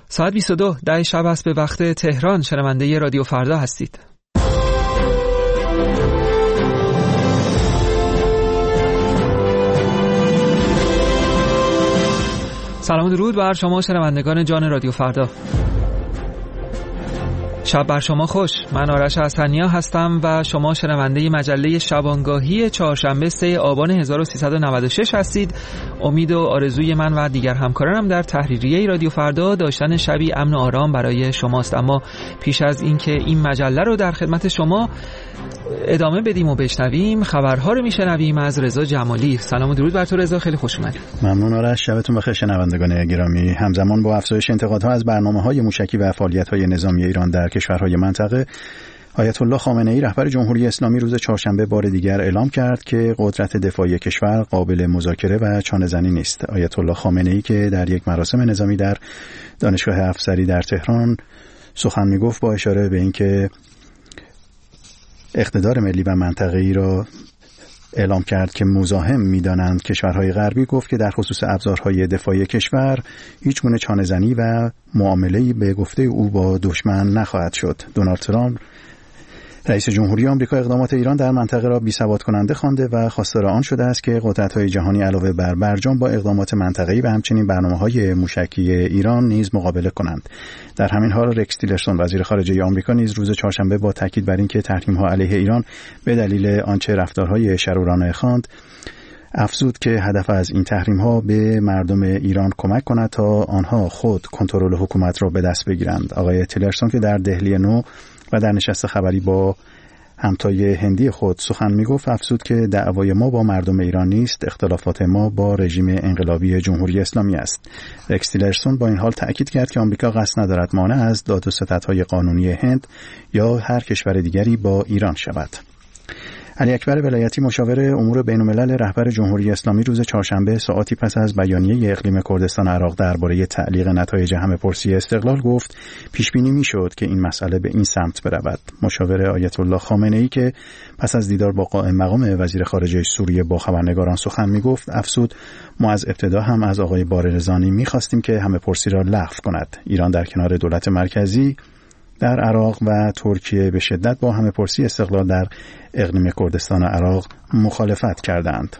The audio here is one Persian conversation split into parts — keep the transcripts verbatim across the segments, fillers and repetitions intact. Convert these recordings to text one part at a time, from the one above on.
ساعت بیست و دو ده شب است به وقت تهران. شنونده رادیو فردا هستید. سلام و درود بر شما شنوندگان جان رادیو فردا. شب بر شما خوش. من آرش حسنیا هستم و شما شنونده مجله شبانگاهی چهارشنبه سوم آبان هزار و سیصد و نود و شش هستید. امید و آرزوی من و دیگر همکارانم در تحریریه رادیو فردا داشتن شبی امن و آرام برای شماست. اما پیش از اینکه این مجله رو در خدمت شما ادامه بدیم و بشنویم، خبرها رو میشنویم از رضا جمالی. سلام و درود بر تو رضا، خیلی خوش اومدید. ممنون آرش، شبتون بخیر شنوندگان گرامی. همزمان با افزایش انتقادها از برنامه‌های موشکی و فعالیت‌های نظامی ایران در کشورهای منطقه، آیت الله خامنه ای رهبر جمهوری اسلامی روز چهارشنبه بار دیگر اعلام کرد که قدرت دفاعی کشور قابل مذاکره و چانه‌زنی نیست. آیت الله خامنه ای که در یک مراسم نظامی در دانشگاه افسری در تهران سخن میگفت، با اشاره به اینکه اقتدار ملی و منطقه‌ای را اعلام کرد که مزاحم می‌دانند کشورهای غربی، گفت که در خصوص ابزارهای دفاعی کشور هیچ گونه چانه‌زنی و معامله‌ای به گفته او با دشمن نخواهد شد. دونالد ترامپ رئیس جمهوری آمریکا اقدامات ایران در منطقه را بی‌ثبات کننده خوانده و خواستار آن شده است که قدرت‌های جهانی علاوه بر برجام با اقدامات منطقه‌ای و همچنین برنامه‌های موشکی ایران نیز مقابله کنند. در همین حال رکس تیلرسون وزیر خارجه آمریکا نیز روز چهارشنبه با تاکید بر اینکه تحریم‌ها علیه ایران به دلیل آنچه رفتارهای شرورانه خواند، افزود که هدف از این تحریم‌ها به مردم ایران کمک کند تا آنها خود کنترل حکومت را به دست بگیرند. آقای تیلرسون که در دهلی نو و در نشست خبری با همتای هندی خود سخن میگفت، افزود که دعوای ما با مردم ایران نیست، اختلافات ما با رژیم انقلابی جمهوری اسلامی است. رکس تیلرسون با این حال تأکید کرد که آمریکا قصد ندارد مانع از داد و ستدهای قانونی هند یا هر کشور دیگری با ایران شود. علی اکبر ولایتی مشاور امور بین‌الملل رهبر جمهوری اسلامی روز چهارشنبه ساعاتی پس از بیانیه اقلیم کردستان عراق درباره تعلیق نتایج همه‌پرسی استقلال گفت پیش بینی می‌شد که این مسئله به این سمت برود. مشاور آیت الله خامنه‌ای که پس از دیدار با قائم مقام وزیر خارجه سوریه با خبرنگاران سخن می‌گفت، افزود ما از ابتدا هم از آقای بارزانی می‌خواستیم که همه‌پرسی را لغو کند. ایران در کنار دولت مرکزی در عراق و ترکیه به شدت با همه‌پرسی استقلال در اقلیم کردستان عراق مخالفت کردند.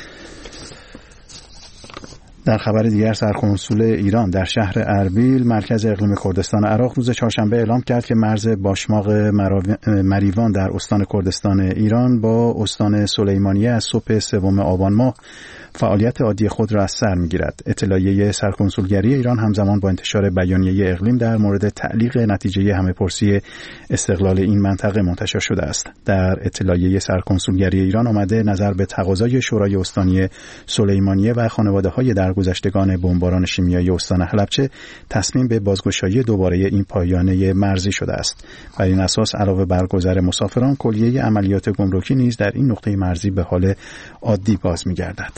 در خبر دیگر، سرکنسول ایران در شهر اربیل مرکز اقلیم کردستان عراق روز چهارشنبه اعلام کرد که مرز باشماق مریوان در استان کردستان ایران با استان سلیمانیه از صبح سوم آبان ماه فعالیت عادی خود را از سر می‌گیرد. اطلاعیه سرکنسولگری ایران همزمان با انتشار بیانیه اقلیم در مورد تعلیق نتیجه همه‌پرسی استقلال این منطقه منتشر شده است. در اطلاعیه سرکنسولگری ایران آمده نظر به تقاضای شورای استانی سلیمانیه و خانواده‌های درگذشتگان بمباران شیمیایی استان حلبچه تصمیم به بازگشایی دوباره این پایانه مرزی شده است. بر این اساس علاوه بر گذر مسافران، کلیه عملیات گمرکی نیز در این نقطه مرزی به حال عادی باز می‌گردد.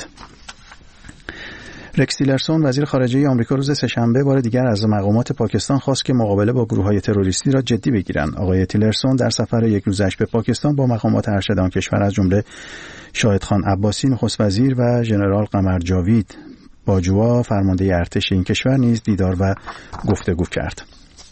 رکس تیلرسون وزیر خارجه آمریکا روز سه‌شنبه بار دیگر از مقامات پاکستان خواست که مقابله با گروه‌های تروریستی را جدی بگیرند. آقای تیلرسون در سفر یک روزش به پاکستان با مقامات ارشد آن کشور از جمله شاهد خان عباسی نخست وزیر و ژنرال قمر جاوید باجوا فرمانده ارتش این کشور نیز دیدار و گفتگو کرد.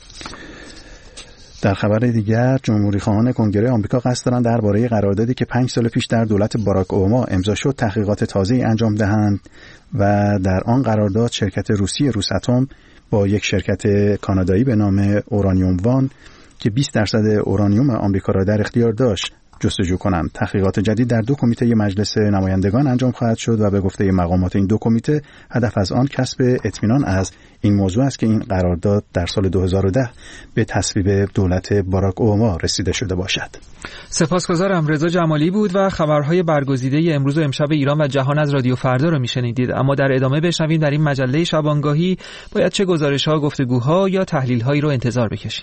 در خبر دیگر، جمهوری خواهان کنگره آمریکا قصد دارند درباره قراردادی که پنج سال پیش در دولت باراک اوباما امضا شد تحقیقات تازه‌ای انجام دهند و در آن قرارداد شرکت روسی روساتوم با یک شرکت کانادایی به نام اورانیوم وان که بیست درصد اورانیوم آمریکا را در اختیار داشت جستجو کنند. تحقیقات جدید در دو کمیته مجلس نمایندگان انجام خواهد شد و به گفته مقامات این دو کمیته هدف از آن کسب اطمینان از این موضوع است که این قرارداد در سال دو هزار و ده به تصویب دولت باراک اوباما رسیده شده باشد. سپاسگزارم. رضا جمالی بود و خبرهای برگزیده امروز و امشب ایران و جهان از رادیو فردا رو میشنیدید. اما در ادامه بشنویم در این مجله شبانگاهی باید چه گزارش‌ها، گفتگوها یا تحلیل‌هایی رو انتظار بکشیم.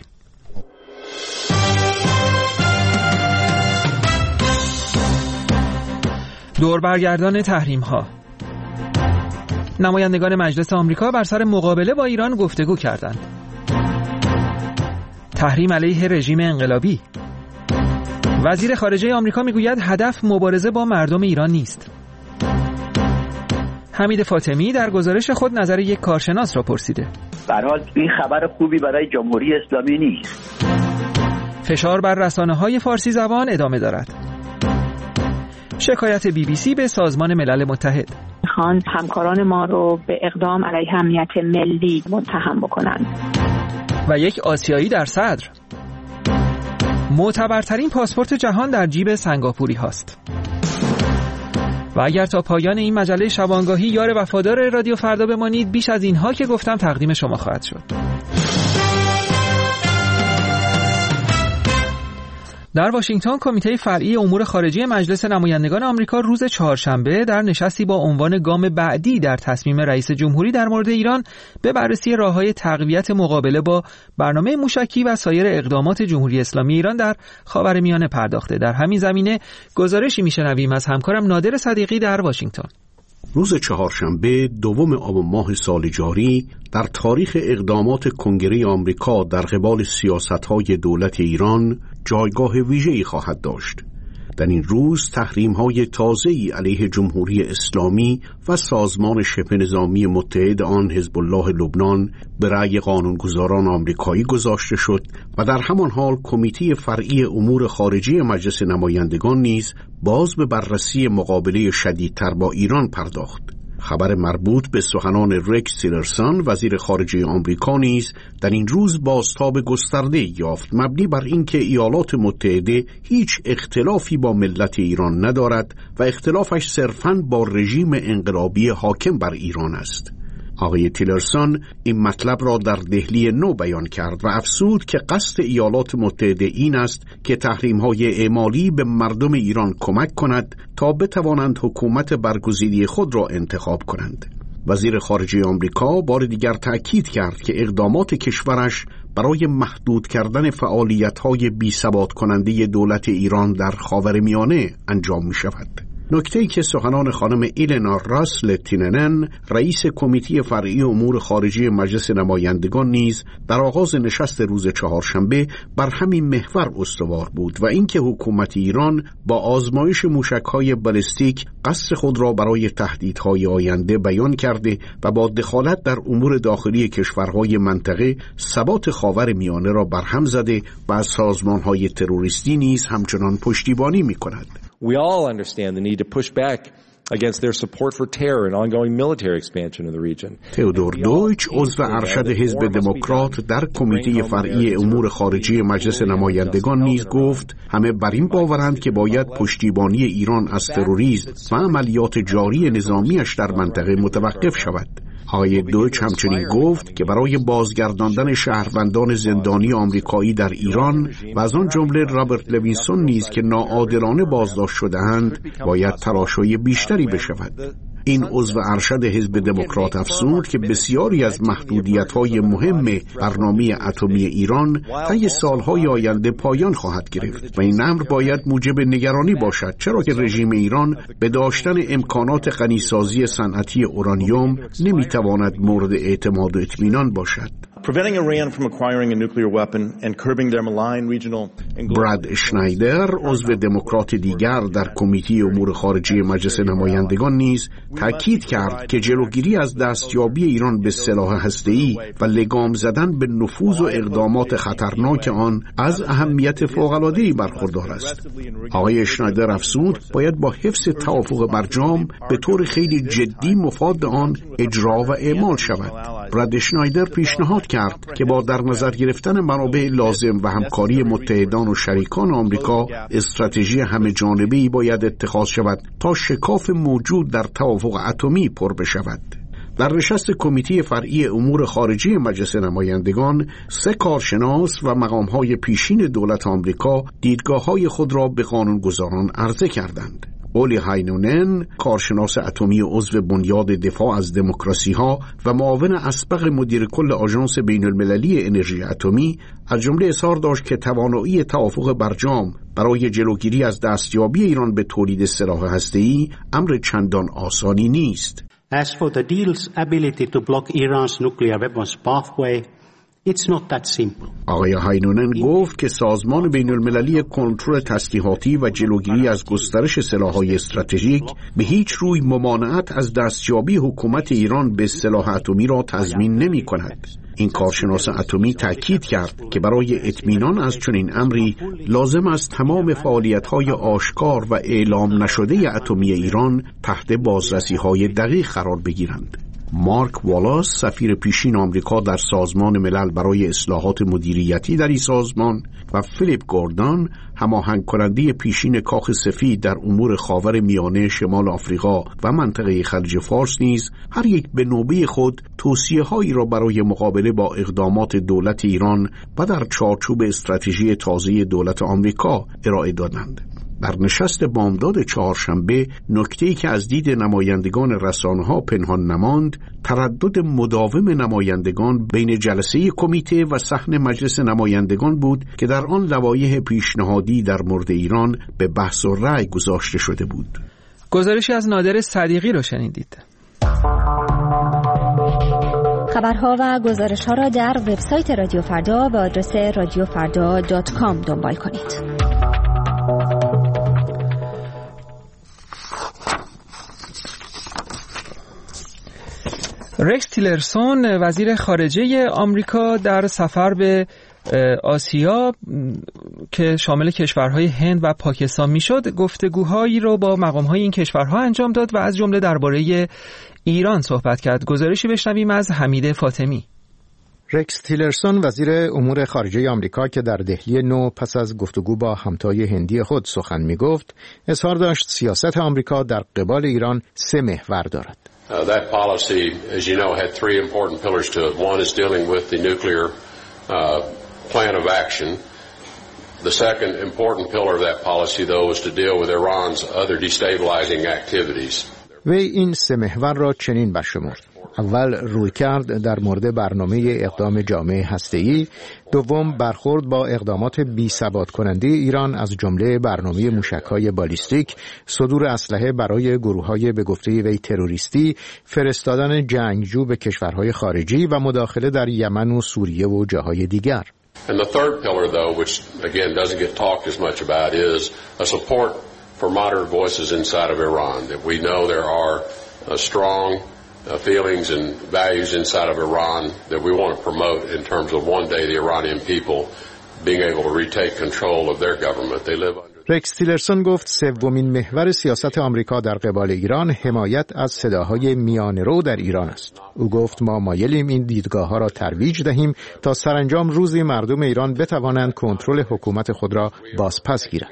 دور برگردان تحریم ها. نمایندگان مجلس آمریکا بر سر مقابله با ایران گفتگو کردند. تحریم علیه رژیم انقلابی. وزیر خارجه آمریکا میگوید هدف مبارزه با مردم ایران نیست. حمید فاطمی در گزارش خود نظر یک کارشناس را پرسیده. به هر حال این خبر خوبی برای جمهوری اسلامی نیست. فشار بر رسانه‌های فارسی زبان ادامه دارد. شکایت بی بی سی به سازمان ملل متحد. میخوان همکاران ما رو به اقدام علیه امنیت ملی متهم بکنن. و یک آسیایی در صدر. معتبرترین پاسپورت جهان در جیب سنگاپوری هاست. و اگر تا پایان این مجله شبانگاهی یار وفادار رادیو فردا بمانید، بیش از اینها که گفتم تقدیم شما خواهد شد. در واشنگتن کمیته فرعی امور خارجی مجلس نمایندگان آمریکا روز چهارشنبه در نشستی با عنوان گام بعدی در تصمیم رئیس جمهوری در مورد ایران به بررسی راه‌های تقویت مقابله با برنامه موشکی و سایر اقدامات جمهوری اسلامی ایران در خاورمیانه پرداخته. در همین زمینه گزارشی میشنویم از همکارم نادر صدیقی در واشنگتن. روز چهارشنبه دوم آب ماه سال جاری در تاریخ اقدامات کنگره آمریکا در قبال سیاست‌های دولت ایران جایگاه ویژه‌ای خواهد داشت. در این روز تحریم‌های تازه‌ای علیه جمهوری اسلامی و سازمان شبه نظامی متحد آن حزب الله لبنان به رأی قانونگذاران آمریکایی گذاشته شد و در همان حال کمیته فرعی امور خارجی مجلس نمایندگان نیز باز به بررسی مقابله شدیدتر با ایران پرداخت. خبر مربوط به سخنان رکس تیلرسون وزیر خارجه آمریکا نیز در این روز بازتاب گسترده یافت، مبنی بر اینکه ایالات متحده هیچ اختلافی با ملت ایران ندارد و اختلافش صرفاً با رژیم انقلابی حاکم بر ایران است. آقای تیلرسون این مطلب را در دهلی نو بیان کرد و افزود که قصد ایالات متحده این است که تحریم‌های اعمالی به مردم ایران کمک کند تا بتوانند حکومت برگزیده خود را انتخاب کنند. وزیر خارجه آمریکا بار دیگر تأکید کرد که اقدامات کشورش برای محدود کردن فعالیت‌های بی‌ثبات کننده دولت ایران در خاورمیانه انجام می‌شود. نکته‌ای که سخنان خانم ایلنا راسل تیننن رئیس کمیته فرعی امور خارجی مجلس نمایندگان نیز در آغاز نشست روز چهارشنبه بر همین محور استوار بود و اینکه حکومت ایران با آزمایش موشک‌های بالستیک قصد خود را برای تهدیدهای آینده بیان کرده و با دخالت در امور داخلی کشورهای منطقه ثبات خاورمیانه را برهم زده و از سازمان‌های تروریستی نیز همچنان پشتیبانی می‌کند. We all understand the need to push back against their support for terror and ongoing military expansion in the region. تئودور دویچ عضو ارشد حزب دموکرات در کمیته فرعی امور خارجی مجلس نمایندگان نیز گفت همه بر این باورند که باید پشتیبانی ایران از تروریسم و عملیات جاری نظامیش در منطقه متوقف شود. آقای دویچ همچنین گفت که برای بازگرداندن شهروندان زندانی آمریکایی در ایران و از آن جمله رابرت لوینسون نیز که ناعادلانه بازداشت شده‌اند باید تلاش‌های بیشتری بشود. این عضو ارشد حزب دموکرات افزود که بسیاری از محدودیت‌های مهم برنامه اتمی ایران طی سال‌های آینده پایان خواهد گرفت و این امر باید موجب نگرانی باشد، چرا که رژیم ایران به داشتن امکانات غنیسازی صنعتی اورانیوم نمی‌تواند مورد اعتماد و اطمینان باشد. Preventing Iran from acquiring a nuclear weapon and curbing their malign regional and براد اشنایدر عضو دموکرات دیگر در کمیته امور خارجی مجلس نمایندگان نیز تاکید کرد که جلوگیری از دستیابی ایران به سلاح هسته‌ای و لگام زدن به نفوذ و اقدامات خطرناک آن از اهمیت فوق‌العاده‌ای برخوردار است. آقای اشنایدر افزود باید با حفظ توافق برجام به طور خیلی جدی مفاد آن اجرا و اعمال شود. براد اشنایدر پیشنهاد کرد که با در نظر گرفتن منابع لازم و همکاری متحدان و شریکان آمریکا استراتژی همه جانبه‌ای باید اتخاذ شود تا شکاف موجود در توافق اتمی پر بشود. در نشست کمیته فرعی امور خارجی مجلس نمایندگان سه کارشناس و مقام‌های پیشین دولت آمریکا دیدگاه‌های خود را به قانونگذاران عرضه کردند. اولی هاینونن، کارشناس اتمی عضو بنیاد دفاع از دموکراسی ها و معاون اسبق مدیر کل آژانس بین المللی انرژی اتمی، از جمله اظهار داشت که توانایی توافق برجام برای جلوگیری از دستیابی ایران به تولید سلاح هسته‌ای امر چندان آسانی نیست. As for the deal's ability to block Iran's nuclear weapons pathway, It's not that simple. آقای هاینونن گفت که سازمان بین المللی کنترل تسلیحاتی و جلوگیری از گسترش سلاح‌های استراتژیک به هیچ روی ممانعت از دستیابی حکومت ایران به سلاح اتمی را تضمین نمی کند. این کارشناس اتمی تأکید کرد که برای اطمینان از چنین امری لازم است تمام فعالیت‌های آشکار و اعلام نشده اتمی ایران تحت بازرسی‌های دقیق قرار بگیرند. مارک والاس، سفیر پیشین آمریکا در سازمان ملل برای اصلاحات مدیریتی در این سازمان، و فیلیپ گوردان، هماهنگ کننده پیشین کاخ سفید در امور خاور میانه، شمال آفریقا و منطقه خلیج فارس نیز هر یک به نوبه خود توصیه‌هایی را برای مقابله با اقدامات دولت ایران و در چارچوب استراتژی تازه دولت آمریکا ارائه دادند. در نشست بامداد چهارشنبه، نکته‌ای که از دید نمایندگان رسانه‌ها پنهان نماند، تردد مداوم نمایندگان بین جلسه کمیته و صحن مجلس نمایندگان بود که در آن لوایح پیشنهادی در مورد ایران به بحث و رأی گذاشته شده بود. گزارشی از نادر صدیقی رو شنیدید. خبرها و گزارش‌ها را در وبسایت رادیو فردا به آدرس رادیو فردا دات کام دنبال کنید. رکس تیلرسون، وزیر خارجه آمریکا، در سفر به آسیا که شامل کشورهای هند و پاکستان میشد، گفتگوهایی رو با مقامهای این کشورها انجام داد و از جمله درباره ایران صحبت کرد. گزارشی بشنویم از حمید فاطمی. رکس تیلرسون، وزیر امور خارجه آمریکا که در دهلی نو پس از گفتگو با همتای هندی خود سخن میگفت، اظهار داشت سیاست آمریکا در قبال ایران سه محور دارد. Uh, that policy, as you know, had three important pillars to it. One is dealing with the nuclear uh, plan of action. The second important pillar of that policy, though, is to deal with Iran's other destabilizing activities. وی این سه محور را چنین برشمرد: اول، رویکرد در مورد برنامه اقدام جامعه هسته‌ای. دوم، برخورد با اقدامات بی‌ثبات کننده ایران از جمله برنامه موشک‌های بالیستیک، صدور اسلحه برای گروه‌های به گفته وی تروریستی، فرستادن جنگجو به کشورهای خارجی و مداخله در یمن و سوریه و جاهای دیگر. And the third pillar, though, which again doesn't get talked as much about, is a support for moderate voices inside of Iran. That we know there are uh, strong Uh, feelings and values inside of Iran that we want to promote in terms of one day the Iranian people being able to retake control of their government. They live under. رکس تیلرسون گفت سومین محور سیاست آمریکا در قبال ایران حمایت از صداهای میانه‌رو در ایران است. او گفت ما مایلیم این دیدگاه‌ها را ترویج دهیم تا سرانجام روزی مردم ایران بتوانند کنترل حکومت خود را بازپس گیرند.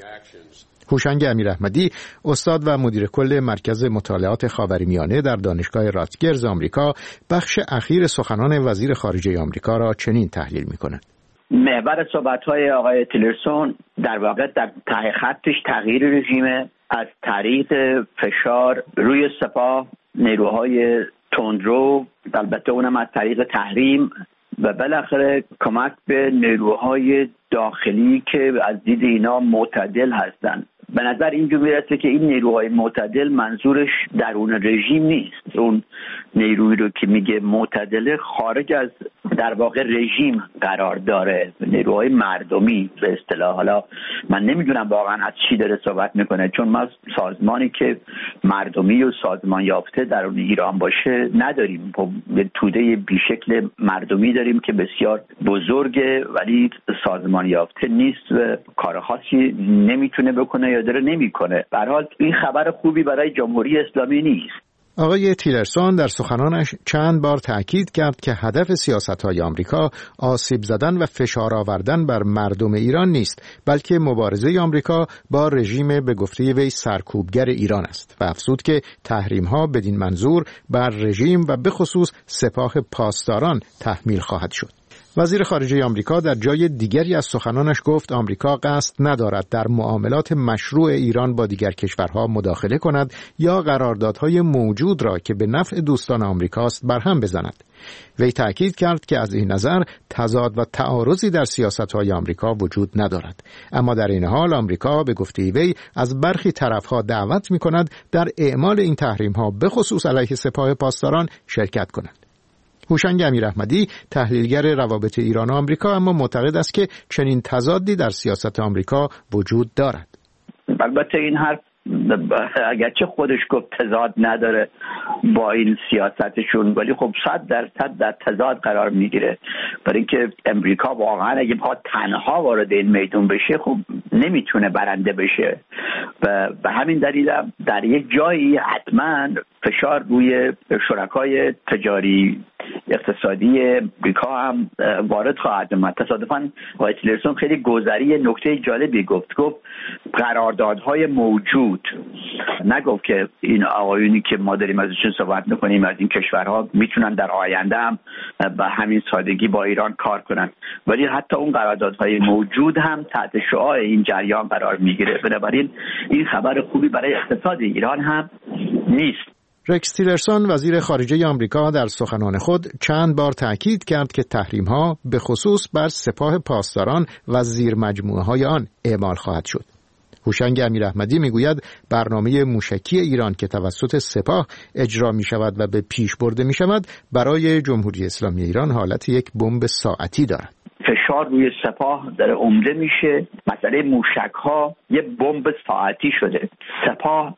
هوشنگ امیراحمدی، استاد و مدیر کل مرکز مطالعات خاورمیانه در دانشگاه راتگرز آمریکا، بخش اخیر سخنان وزیر خارجه آمریکا را چنین تحلیل می‌کند. محور صحبت‌های آقای تیلرسون در واقع در ته خطش تغییر رژیم از طریق فشار روی سپاه، نیروهای تندرو، البته اونم از طریق تحریم و بالاخره کمک به نیروهای داخلی که از دید اینا معتدل هستند. به نظر اینجور میرسه که این نیروهای معتدل منظورش درون رژیم نیست. اون نیرویی رو که میگه معتدله خارج از در واقع رژیم قرار داره، نیروهای مردمی به اصطلاح. حالا من نمیدونم واقعا از چی داره صحبت میکنه، چون ما سازمانی که مردمی و سازمان یافته درون ایران باشه نداریم. به توده بیشکل مردمی داریم که بسیار بزرگه ولی سازمان یافته نیست و کار خاصی نمیتونه بکنه یا داره نمیکنه. به هر حال این خبر خوبی برای جمهوری اسلامی نیست. آقای تیلرسون در سخنانش چند بار تأکید کرد که هدف سیاست‌های آمریکا آسیب زدن و فشار آوردن بر مردم ایران نیست، بلکه مبارزه آمریکا با رژیم به گفته وی سرکوبگر ایران است و افزود که تحریم‌ها بدین منظور بر رژیم و به خصوص سپاه پاسداران تحمیل خواهد شد. وزیر خارجه آمریکا در جای دیگری از سخنانش گفت آمریکا قصد ندارد در معاملات مشروع ایران با دیگر کشورها مداخله کند یا قراردادهای موجود را که به نفع دوستان آمریکاست برهم بزند. وی تأکید کرد که از این نظر تضاد و تعارضی در سیاست‌های آمریکا وجود ندارد، اما در این حال آمریکا به گفته وی از برخی طرف‌ها دعوت می‌کند در اعمال این تحریم‌ها به خصوص علیه سپاه پاسداران شرکت کنند. هوشنگ امیراحمدی، تحلیلگر روابط ایران و آمریکا، اما معتقد است که چنین تضادی در سیاست آمریکا وجود دارد. البته این حرف اگرچه خودش گفت تضاد نداره با این سیاستشون، ولی خب صد درصد در تضاد قرار میگیره، برای اینکه امریکا واقعا اگه بخواد تنها وارد این میدون بشه خب نمیتونه برنده بشه و به همین دلیل در یک جایی حتما فشار روی شرکای تجاری اقتصادی امریکا هم وارد خواهد اومد. تصادفاً آقای تیلرسون خیلی گذری نکته جالبی گفت، گفت قراردادهای موجود، نگفت که این آقایونی که ما داریم ازشون صحبت میکنیم از این کشورها میتونن در آینده هم به همین سادگی با ایران کار کنن، ولی حتی اون قراردادهای موجود هم تحت شعاع این جریان قرار میگیره. بنابراین این خبر خوبی برای اقتصاد ایران هم نیست. رکس تیلرسون وزیر خارجه آمریکا در سخنان خود چند بار تأکید کرد که تحریم‌ها به خصوص بر سپاه پاسداران و زیر مجموعه‌های آن اعمال خواهد شد. هوشنگ امیراحمدی میگوید برنامه موشکی ایران که توسط سپاه اجرا می شود و به پیش برده می شود برای جمهوری اسلامی ایران حالت یک بمب ساعتی دارد. فشار روی سپاه داره عمده میشه. مسئله موشک ها یه بمب ساعتی شده. سپاه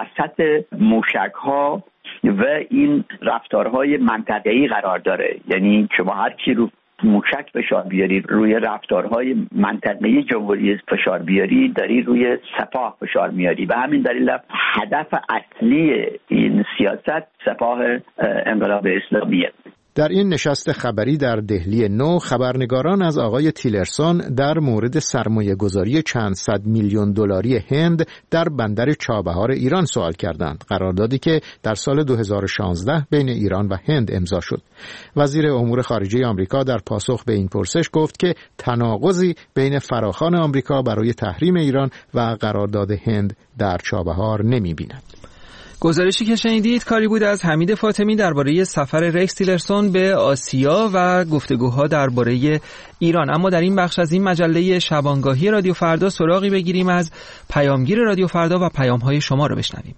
وسط موشک ها و این رفتارهای منطقه‌ای قرار داره، یعنی شما هر کی رو موشک فشار بیاری، روی رفتارهای منطقه‌ای جمهوری فشار بیاری، داری روی سپاه فشار میاری. به همین دلیل هدف اصلی این سیاست سپاه انقلاب اسلامیه. در این نشست خبری در دهلی نو خبرنگاران از آقای تیلرسون در مورد سرمایه گذاری چند صد میلیون دلاری هند در بندر چابهار ایران سوال کردند، قراردادی که در سال دو هزار و شانزده بین ایران و هند امضا شد. وزیر امور خارجه آمریکا در پاسخ به این پرسش گفت که تناقضی بین فراخوان آمریکا برای تحریم ایران و قرارداد هند در چابهار نمی‌بیند. گزارشی که شنیدید کاری بود از حمید فاطمی درباره سفر رکس تیلرسون به آسیا و گفتگوها درباره ایران. اما در این بخش از این مجله شبانگاهی رادیو فردا سراغی بگیریم از پیامگیر رادیو فردا و پیام‌های شما رو بشنویم.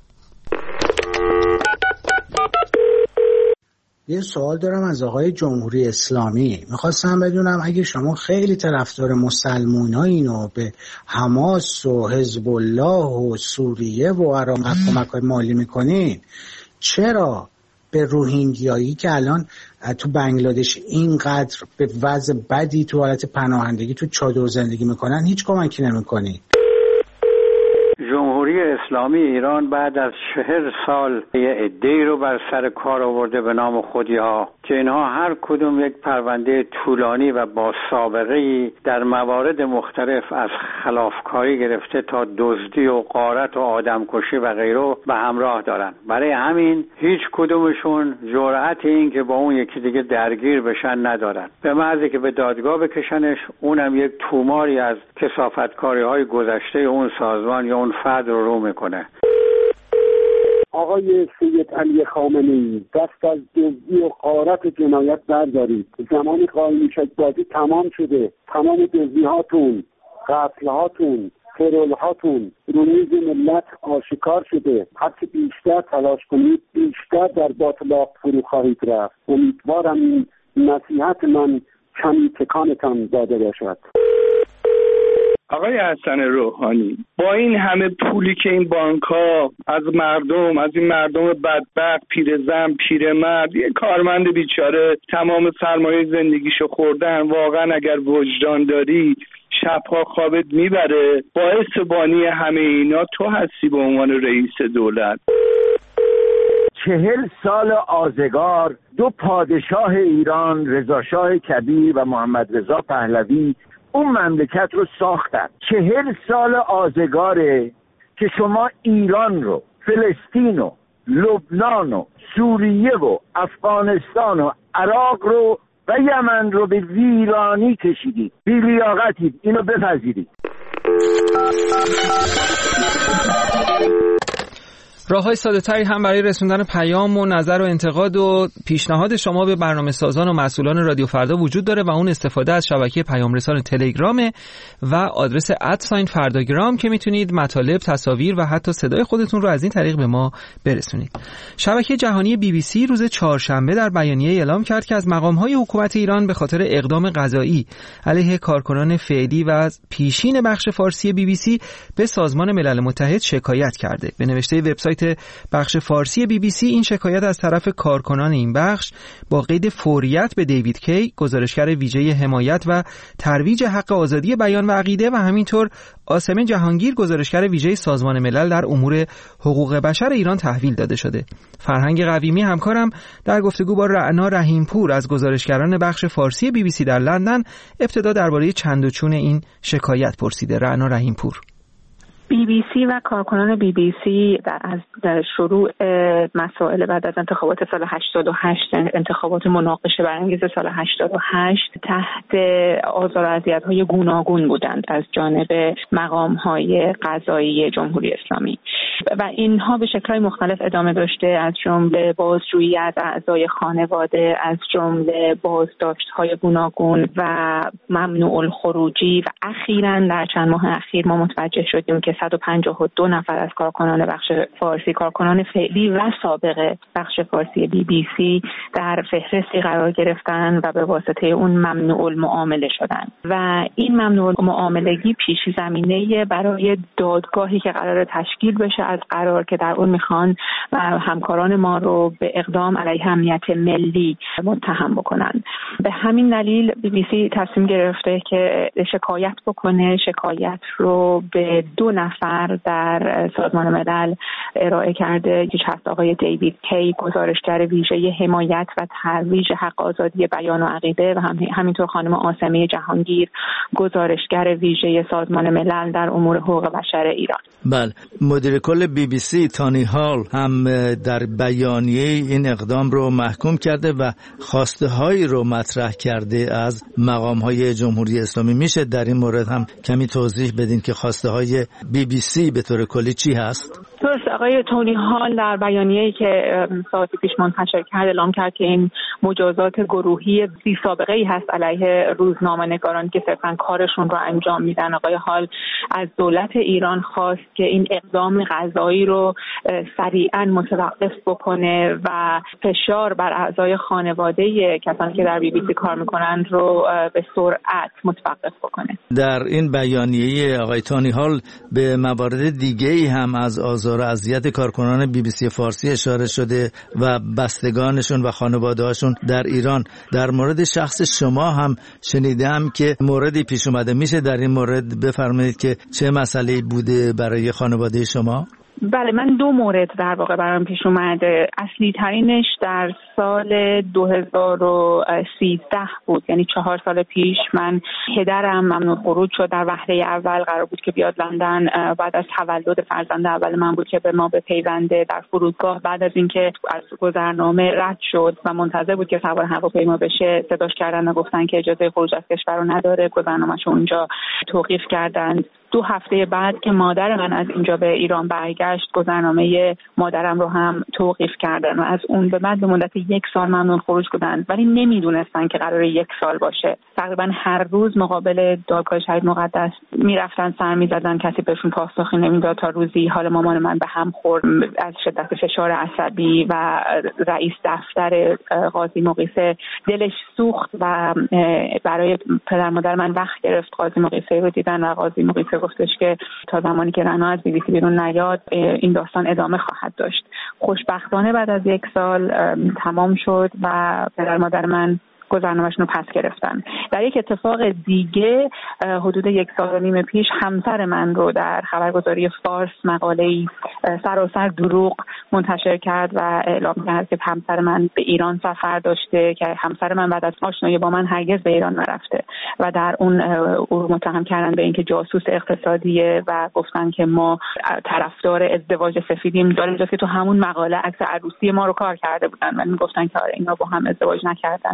یه سوال دارم از آقای جمهوری اسلامی. میخواستم بدونم اگه شما خیلی طرفدار مسلمانایین و به حماس و حزب الله و سوریه و عراق کمک‌های مالی میکنین، چرا به روهینگیایی که الان تو بنگلادش اینقدر به وضع بدی تو حالت پناهندگی تو چادر زندگی میکنن هیچ کمکی نمیکنین؟ جمهوری اسلامی ایران بعد از چهل سال یه عده‌ای رو بر سر کار آورده به نام خودی‌ها که اینها هر کدوم یک پرونده طولانی و با سابقه‌ای در موارد مختلف از خلافکاری گرفته تا دزدی و غارت و آدمکشی و غیره به همراه دارن. برای همین هیچ کدومشون جرأت این که با اون یکی دیگه درگیر بشن ندارن، به محض که به دادگاه بکشنش اونم یک توماری از کثافتکاری‌های گذشته اون سازمان یا اون فرد رو رو میکنه. آقای سید علی خامنه‌ای، دست از دزدی و غارت جنایت بردارید. زمانی قائم شد بازی تمام شده. تمام دزدی هاتون، قتل هاتون، ترول هاتون رو میز ملت آشکار شده. هرچی بیشتر تلاش کنید بیشتر در باطلاق فرو خواهید رفت. امیدوارم این نصیحت من کمی تکانتان داده باشد. آقای حسن روحانی، با این همه پولی که این بانک‌ها از مردم، از این مردم بدبخت، پیرزن، پیرمرد، یه کارمند بیچاره تمام سرمایه زندگیشو خوردن، واقعا اگر وجدان داری شبها خوابت میبره. باعث بانی همه اینا تو هستی به عنوان رئیس دولت. چهل سال آزگار دو پادشاه ایران، رضا شاه کبیر و محمد رضا پهلوی، اون مملکت رو ساختن. چهل سال آزگاره که شما ایران رو، فلسطین و لبنان و سوریه و افغانستان و عراق رو و یمن رو به ویرانی کشیدید. بی لیاقتید، اینو بپذیرید. راه‌های ساده‌تری هم برای رسوندن پیام و نظر و انتقاد و پیشنهاد شما به برنامه‌سازان و مسئولان رادیو فردا وجود داره و اون استفاده از شبکه پیام‌رسان تلگرام و آدرس ادساین فرداگرام که میتونید مطالب، تصاویر و حتی صدای خودتون رو از این طریق به ما برسونید. شبکه جهانی بی بی سی روز چهارشنبه در بیانیه اعلام کرد که از مقام‌های حکومت ایران به خاطر اقدام قضایی علیه کارکنان فعلی و پیشین بخش فارسی بی بی سی به سازمان ملل متحد شکایت کرده. به نوشته وبسایت بخش فارسی بی بی سی این شکایت از طرف کارکنان این بخش با قید فوریت به دیوید کی، گزارشگر ویژه حمایت و ترویج حق آزادی بیان و عقیده و همینطور آسمه جهانگیر، گزارشگر ویژه سازمان ملل در امور حقوق بشر ایران تحویل داده شده. فرهنگ قویمی همکارم در گفتگو با رعنا رحیمپور از گزارشگران بخش فارسی بی بی سی در لندن ابتدا درباره چند و چون این شکایت پرسیده. رعنا رحیمپور: بی بی سی و کارکنان بی بی سی در از در شروع مسائل بعد از انتخابات سال هشتاد و هشت، انتخابات مناقشه برانگیز سال هشتاد و هشت، تحت آزار و اذیت‌های گوناگون بودند از جانب مقام‌های قضایی جمهوری اسلامی و اینها به شکل‌های مختلف ادامه داشته، از جمله بازجویی از اعضای خانواده، از جمله بازداشت‌های گوناگون و ممنوع الخروجی و اخیراً در چند ماه اخیر ما متوجه شدیم که صد و پنجاه و دو نفر از کارکنان بخش فارسی، کارکنان فعلی و سابق بخش فارسی بی بی سی در فهرستی قرار گرفتن و به واسطه اون ممنوع المعامله شدن و این ممنوع المعاملگی پیش زمینه برای دادگاهی که قرار تشکیل بشه از قرار که در اون میخوان همکاران ما رو به اقدام علیه امنیت ملی متهم بکنن. به همین دلیل بی بی سی تصمیم گرفته که شکایت بکنه. شکایت رو به دو نفر در سازمان ملل ارائه کرده که هست آقای دیوید کی، گزارشگر ویژه حمایت و ترویج حق آزادی بیان و عقیده و همینطور خانم آسمه جهانگیر، گزارشگر ویژه سازمان ملل در امور حقوق بشر ایران. بله، مدیر کل بی بی سی تانی هال هم در بیانیه این اقدام رو محکوم کرده و خواسته هایی رو مطرح کرده از مقام های جمهوری اسلامی. میشه در این مورد هم کمی توضیح بدین که خواسته های بی بی سی به طور کلی چی هست؟ درست، آقای تونی هال در بیانیه‌ای که ساعتی پیش منتشر کرد اعلام کرد که این مجازات گروهی بی سابقه ای هست علیه روزنامه‌نگاران که صرفاً کارشون رو انجام میدن. آقای هال از دولت ایران خواست که این اقدام قضایی رو سریعاً متوقف بکنه و فشار بر اعضای خانواده کسانی که در بی بی سی کار میکنند رو به سرعت متوقف بکنه. در این بیانیه آقای تونی هال به موارد دیگه‌ای هم از آزار و اذیت کارکنان بی بی سی فارسی اشاره شده و بستگانشون و خانواده‌هاشون در ایران. در مورد شخص شما هم شنیدم که موردی پیش اومده. میشه در این مورد بفرمایید که چه مسئله‌ای بوده برای خانواده شما؟ بله، من دو مورد در واقع برام پیش اومده. اصلی ترینش در سال دو هزار و سیزده بود، یعنی چهار سال پیش. من پدرم ممنوع خروج شد. در وهله اول قرار بود که بیاد لندن بعد از تولد فرزند اول من بود که به ما بپیونده. در فرودگاه بعد از اینکه از گذرنامه رد شد و منتظر بود که سوار هواپیما بشه، صداش کردن و گفتن که اجازه خروج از کشور رو نداره، گذرنامه‌شو اونجا توقیف کردند. دو هفته بعد که مادر من از اینجا به ایران برگشت، گذرنامه مادرم رو هم توقیف کردن و از اون به بعد به مدت یک سال ممنوع خروج بودن، ولی نمیدونستن که قراره یک سال باشه. تقریبا هر روز مقابل دادگاه شهید مقدس میرفتن، سر میزدن، کسی بهشون پاسخی نمیداد تا روزی حال مامان من به هم خورد از شدت فشار عصبی و رئیس دفتر قاضی مقیسه دلش سوخت و برای پدر مادر من وقت گرفت قاضی مقیسه رو دیدن و قاضی مقیسه گفتش که تا زمانی که رعنا از بی بی سی بیرون نیاد این داستان ادامه خواهد داشت. خوشبختانه بعد از یک سال تمام شد و پدر مادر من گذرنامه‌شون رو پس گرفتن. در یک اتفاق دیگه حدود یک سال و نیم پیش همسر من رو در خبرگزاری فارس مقاله‌ای سراسر دروغ منتشر کرد و اعلام کرد که همسر من به ایران سفر داشته، که همسر من بعد از آشنایی با من هرگز به ایران نرفته و در اون او متهم کردن به اینکه جاسوس اقتصادیه و گفتن که ما طرفدار ازدواج سفیدیم. داره اینجاست که تو همون مقاله عکس عروسی ما رو کار کرده بودن و میگفتن که آره اینا با هم ازدواج نکردن و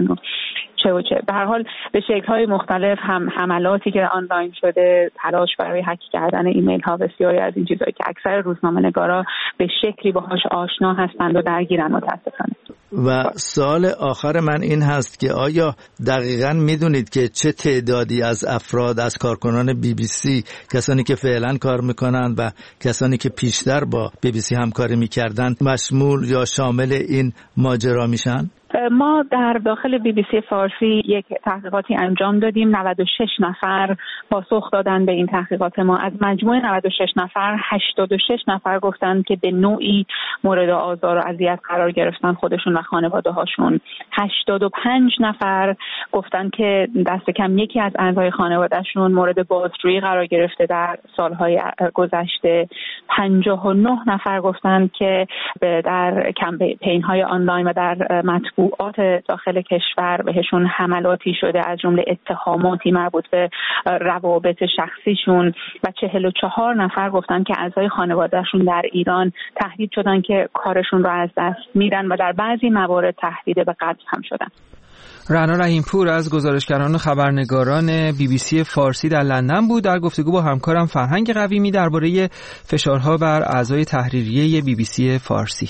چه و چه. به هر حال به شکل‌های مختلف هم حملاتی که آنلاین شده، تلاش برای هک کردن ایمیل ها، بسیاری از این چیزایی که اکثر روزنامه‌نگارا به شکلی باهاش آشنا هستند و درگیرن متاسفانه. و سوال آخر من این هست که آیا دقیقاً میدونید که چه تعدادی از افراد، از کارکنان بی بی سی، کسانی که فعلا کار میکنن و کسانی که پیشتر با بی بی سی همکاری میکردن، مشمول یا شامل این ماجرا میشن؟ ما در داخل بی بی سی فارسی یک تحقیقاتی انجام دادیم. نود و شش نفر پاسخ دادن به این تحقیقات ما. از مجموع نود و شش نفر هشتاد و شش نفر گفتن که به نوعی مورد آزار و اذیت قرار گرفتن خودشون و خانواده هاشون. هشتاد و پنج نفر گفتن که دست کم یکی از اعضای خانوادهشون مورد بازجویی قرار گرفته در سالهای گذشته. پنجاه و نه نفر گفتن که در کمپین های آنلاین و در مطبوعات داخل کشور بهشون حملاتی شده، از جمله اتهاماتی مربوط به روابط شخصیشون. و چهل و چهار نفر گفتن که اعضای خانوادهشون در ایران تهدید شدن که کارشون رو از دست میدن و در بعضی موارد تهدید به قتل هم شدن. رعنا رحیمپور از گزارشگران و خبرنگاران بی بی سی فارسی در لندن بود. در گفتگو با همکارم فرهنگ قویمی درباره فشارها بر اعضای تحریریه بی بی سی فارسی.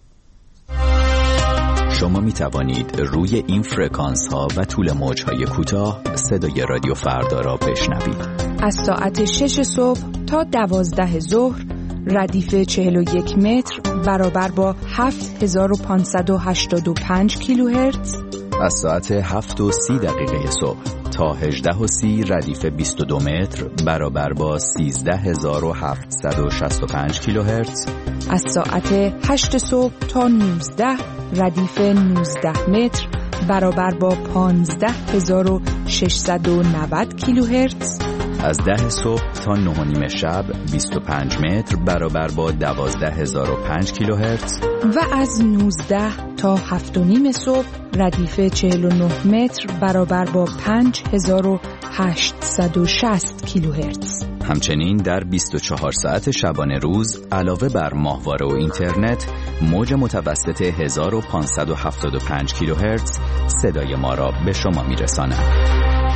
شما می توانید روی این فرکانس ها و طول موج های کوتاه صدای رادیو فردا را بشنوید. از ساعت شش صبح تا دوازده ظهر ردیف چهل و یک متر برابر با هفت هزار و پانصد و هشتاد و پنج کیلوهرتز. از ساعت هفت و سی دقیقه صبح تا هجده و سی ردیف بیست و دو متر برابر با سیزده هزار و هفتصد و شصت و پنج کیلوهرتز. از ساعت هشت صبح تا نوزده ردیف نوزده متر برابر با پانزده هزار و ششصد و نود کیلوهرتز. از ده صبح تا نه و نیم شب بیست و پنج متر برابر با دوازده هزار و پنج کیلوهرتز. و از نوزده تا هفت و نیم صبح ردیف چهل و نه متر برابر با پنج هزار و هشتصد و شصت کیلوهرتز. همچنین در بیست و چهار ساعت شبانه روز علاوه بر ماهواره و اینترنت، موج متوسط هزار و پانصد و هفتاد و پنج کیلوهرتز صدای ما را به شما میرساند.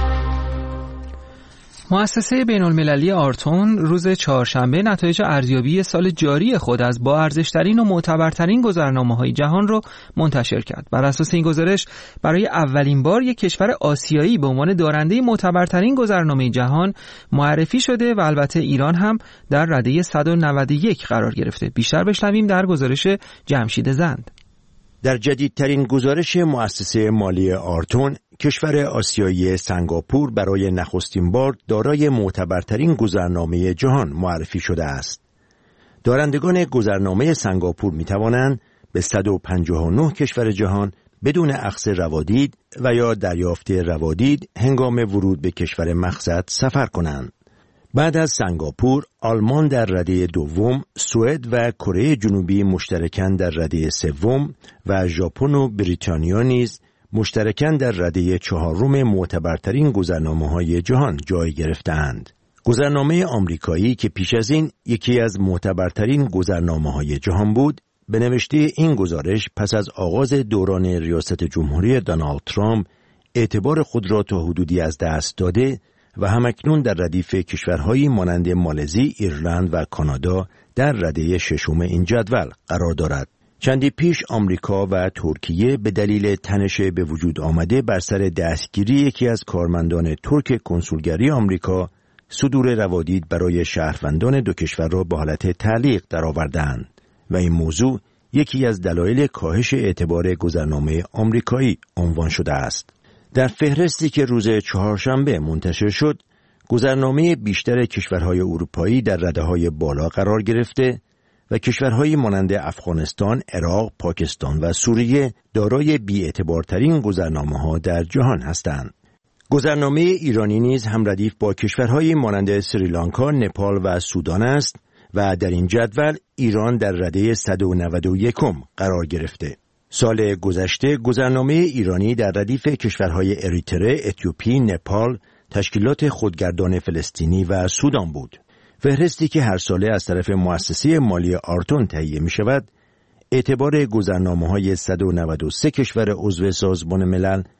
مؤسسه بین‌المللی آرتون روز چهارشنبه نتایج ارزیابی سال جاری خود از با ارزش‌ترین و معتبرترین گذرنامه‌های جهان را منتشر کرد. بر اساس این گزارش برای اولین بار یک کشور آسیایی به عنوان دارنده معتبرترین گذرنامه جهان معرفی شده و البته ایران هم در رده صد و نود و یک قرار گرفته. بیشتر بشنویم در گزارش جمشید زند. در جدیدترین گزارش مؤسسه مالی آرتون، کشور آسیایی سنگاپور برای نخستین بار دارای معتبرترین گذرنامه جهان معرفی شده است. دارندگان گذرنامه سنگاپور می توانند به صد و پنجاه و نه کشور جهان بدون اخذ روادید و یا دریافت روادید هنگام ورود به کشور مقصد سفر کنند. بعد از سنگاپور، آلمان در رده دوم، سوئد و کره جنوبی مشترکاً در رده سوم و ژاپن و بریتانیا نیز مشترکاً در رده چهارم معتبرترین گذرنامه‌های جهان جای گرفته‌اند. گذرنامه آمریکایی که پیش از این یکی از معتبرترین گذرنامه‌های جهان بود، به نوشته این گزارش پس از آغاز دوران ریاست جمهوری دونالد ترامپ اعتبار خود را تا حدودی از دست داده و همکنون در ردیف کشورهایی مانند مالزی، ایرلند و کانادا در رده ششم این جدول قرار دارد. چندی پیش آمریکا و ترکیه به دلیل تنش به وجود آمده بر سر دستگیری یکی از کارمندان ترک کنسولگری آمریکا صدور روادید برای شهروندان دو کشور را به حالت تعلیق درآوردند و این موضوع یکی از دلایل کاهش اعتبار گذرنامه آمریکایی عنوان شده است. در فهرستی که روز چهارشنبه منتشر شد، گذرنامه بیشتر کشورهای اروپایی در رده‌های بالا قرار گرفته و کشورهایی مانند افغانستان، عراق، پاکستان و سوریه دارای بی‌اعتبارترین گذرنامه‌ها در جهان هستند. گذرنامه ایرانی نیز هم ردیف با کشورهایی مانند سریلانکا، نپال و سودان است و در این جدول ایران در رده صد و نود و یک قرار گرفته. سال گذشته گذرنامه ایرانی در ردیف کشورهای اریتره، اتیوپی، نپال، تشکیلات خودگردان فلسطینی و سودان بود. فهرستی که هر ساله از طرف مؤسسه مالی آرتون تهیه می شود، اعتبار گذرنامه‌های صد و نود و سه کشور عضو سازمان ملل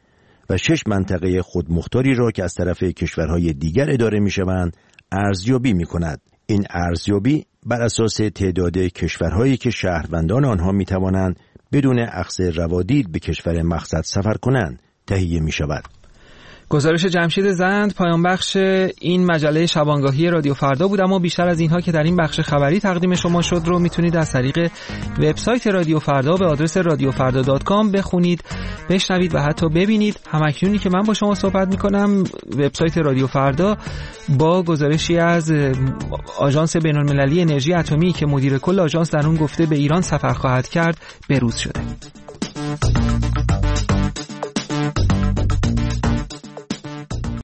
و شش منطقه خودمختاری را که از طرف کشورهای دیگر اداره می‌شوند ارزیابی می‌کند. این ارزیابی بر اساس تعداد کشورهایی که شهروندان آنها می‌توانند بدون اخذ روادید به کشور مقصد سفر کنند تهیه می‌شود. گزارش جمشید زند پایان بخش این مجله شبانگاهی رادیو فردا بود، اما بیشتر از اینها که در این بخش خبری تقدیم شما شد رو میتونید از طریق وبسایت رادیو فردا به آدرس رادیو فردا دات کام بخونید، بشنوید و حتی ببینید. همکنونی که من با شما صحبت میکنم وبسایت رادیو فردا با گزارشی از آژانس بین‌المللی انرژی اتمی که مدیر کل آژانس در اون گفته به ایران سفر خواهد کرد بروز شده.